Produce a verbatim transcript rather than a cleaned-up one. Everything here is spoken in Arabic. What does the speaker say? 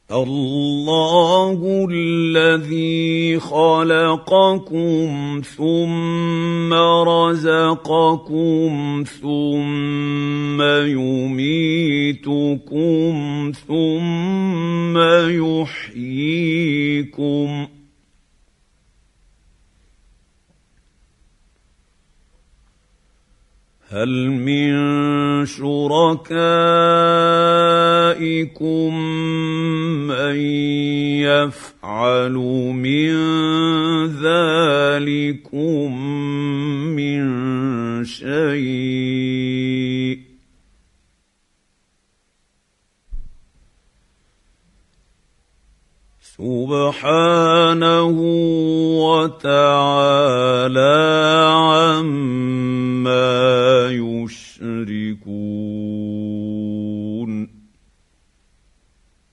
الله الذي خلقكم ثم رزقكم ثم يميتكم ثم يحييكم هل من شركائكم من يفعل من ذلكم من شيء سبحانه وتعالى عما يشركون